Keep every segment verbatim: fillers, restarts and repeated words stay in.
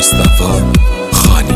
مصطفی خانی.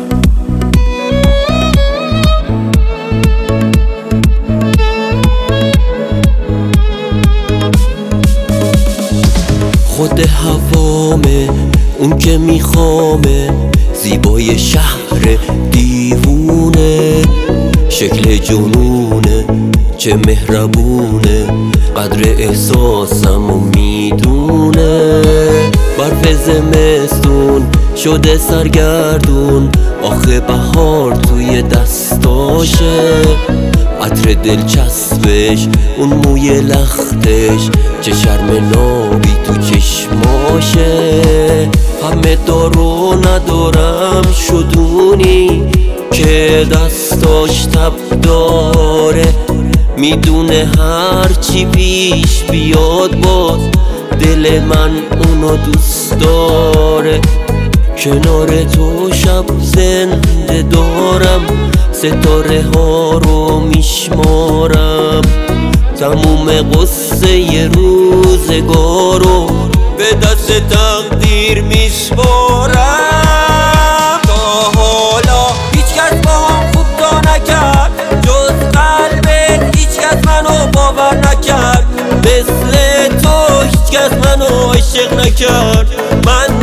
خود هوامه اون که میخوامه، زیبای شهر دیوونه، شکل جنونه چه مهربونه، قدر احساسمو میدونه. برف زمستون شده سرگردون، آخه بهار توی دستاشه، عطر دلچسبش اون موی لختش، چه شرم نابی تو چشماشه. همه دارو ندارم شدونی که دستاش تب داره، میدونه هر چی پیش بیاد باز دل من اونو دوست داره. کنار تو شب زنده دارم، ستاره ها رو میشمارم، تموم قصه ی روزگارو به دست تقدیر میسپارم. تا حالا هیچ کس با هم خوب تا نکرد، جز قلبت هیچ کس منو باور نکرد، مثل تو هیچ کس منو عاشق نکرد. من